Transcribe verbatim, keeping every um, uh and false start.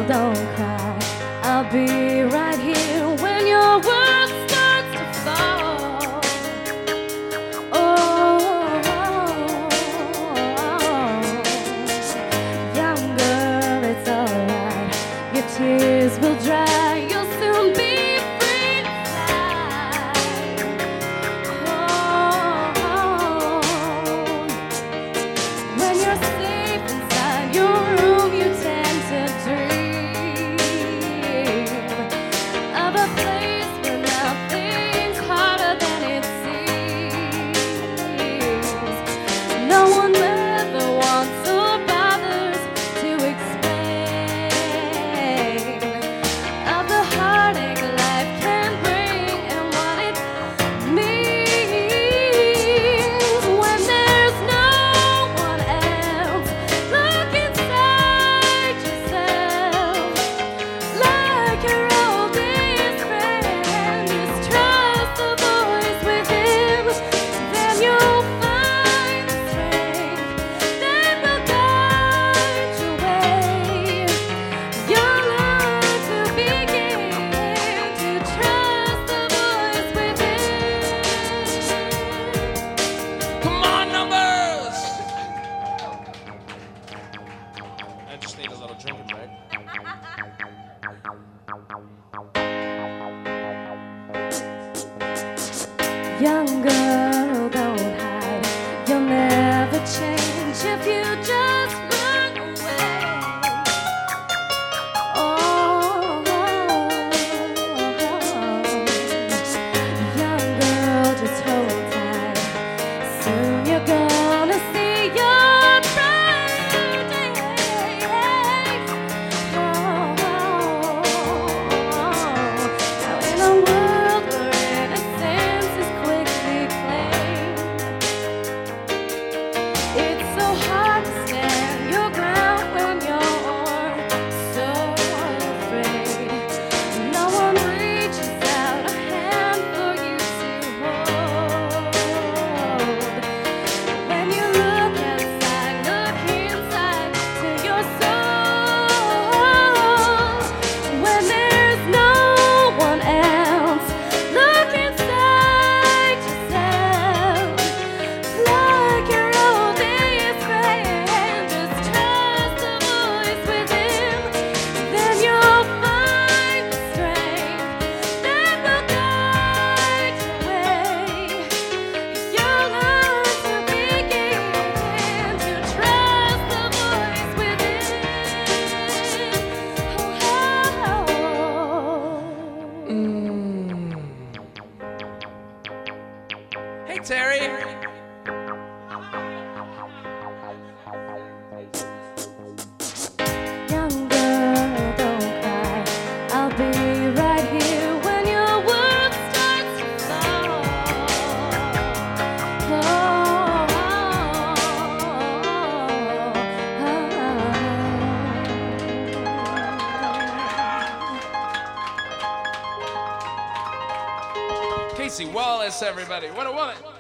don't cry. I'll be right here when your world starts to fall. Oh, young girl, it's alright. Your tears will dry. You'll soon be free to fly. Oh, when you're safe inside your room, you tend to dream of a place where nothing's harder than it seems. No one ever wants or bothers to explain of the heartache life can bring and what it means when there's no one else. Look inside yourself like your oldest friend. Just trust the voice within, then you'll find the strength that will guide your way. You'll learn to begin to trust the voice within. Come on, numbers! I just need a little drinking break. Young girl, don't hide. You'll never change if you just look away. Oh, young girl, just hold tight. Soon you're gonna see your brighter days. Oh, now in a world where innocence is quickly claimed, it's so hard to stand your ground when you're so afraid. No one reaches out a hand for you to hold. When you look outside, look inside to your soul. When there's no one else, look inside yourself like your oldest friend. Just trust the voice within, then you'll find the strength that will guide your way. You'll learn to begin to trust the voice within. Hey, Terry. Young girl, don't cry. I'll be right here when your world starts to fall. Casey Wallace, everybody. What a woman.